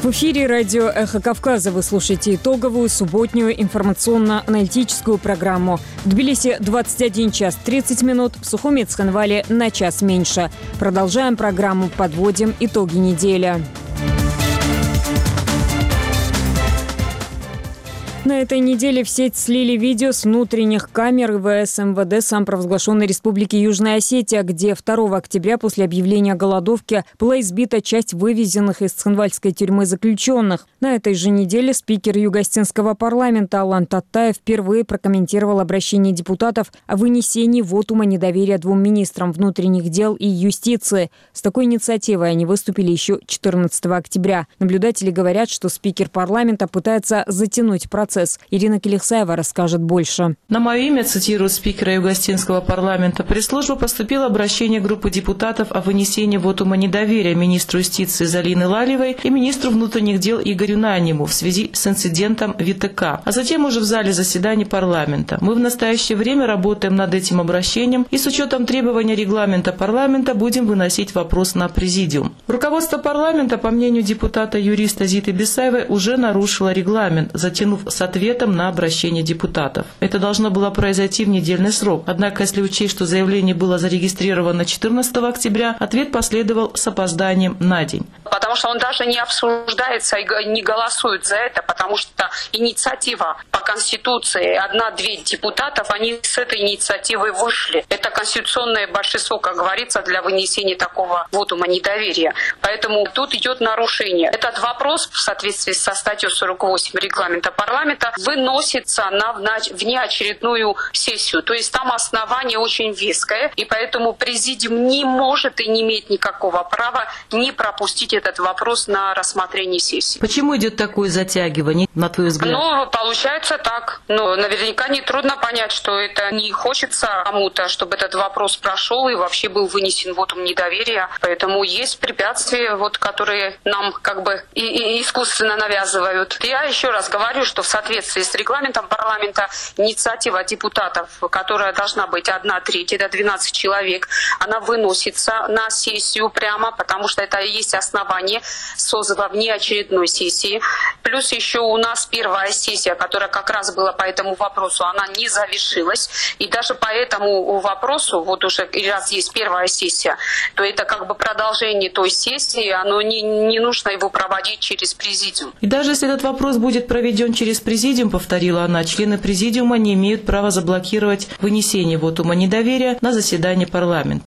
В эфире радио «Эхо Кавказа» вы слушаете итоговую субботнюю информационно-аналитическую программу. В Тбилиси 21 час 30 минут, в Сухуми и Цхинвале на час меньше. Продолжаем программу, подводим итоги недели. На этой неделе в сеть слили видео с внутренних камер ИВС МВД самопровозглашенной Республики Южная Осетия, где 2 октября после объявления голодовки была избита часть вывезенных из цхинвальской тюрьмы заключенных. На этой же неделе спикер Юго-Осетинского парламента Алан Таттаев впервые прокомментировал обращение депутатов о вынесении вотума недоверия 2 министрам внутренних дел и юстиции. С такой инициативой они выступили еще 14 октября. Наблюдатели говорят, что спикер парламента пытается затянуть процесс. Ирина Келихсаева расскажет больше. На мое имя, цитирую спикера Юго-Осетинского парламента, пресс-служба поступило обращение группы депутатов о вынесении вотума недоверия министру юстиции Залины Лалиевой и министру внутренних дел Игорю Наниму в связи с инцидентом в ВТК, а затем уже в зале заседаний парламента. Мы в настоящее время работаем над этим обращением и с учетом требований регламента парламента будем выносить вопрос на президиум. Руководство парламента, по мнению депутата-юриста Зиты Бесаевой, уже нарушило регламент, затянув с ответом на обращение депутатов. Это должно было произойти в недельный срок. Однако, если учесть, что заявление было зарегистрировано 14 октября, ответ последовал с опозданием на день. Потому что он даже не обсуждается и не голосует за это, потому что инициатива по Конституции, 1-2 депутатов, они с этой инициативой вышли. Это конституционное большинство, как говорится, для вынесения такого вотума недоверия. Поэтому тут идет нарушение. Этот вопрос в соответствии со статьей 48 регламента парламента выносится на внеочередную сессию. То есть там основание очень веское, и поэтому президиум не может и не имеет никакого права не пропустить этот вопрос на рассмотрение сессии. Почему идет такое затягивание, на твой взгляд? Получается так. Наверняка нетрудно понять, что это не хочется кому-то, чтобы этот вопрос прошел и вообще был вынесен вотум недоверия. Поэтому есть препятствия, которые нам и искусственно навязывают. Я еще раз говорю, что в соответствии с регламентом парламента инициатива депутатов, которая должна быть 1/3, это 12 человек, она выносится на сессию прямо, потому что это и есть основание созыва внеочередной сессии. Плюс еще у нас первая сессия, которая как раз была по этому вопросу, она не завершилась. И даже по этому вопросу, уже раз есть первая сессия, то это продолжение той сессии, оно не нужно его проводить через президиум. И даже если этот вопрос будет проведен через президиум, повторила она, члены президиума не имеют права заблокировать вынесение вотума недоверия на заседании парламента.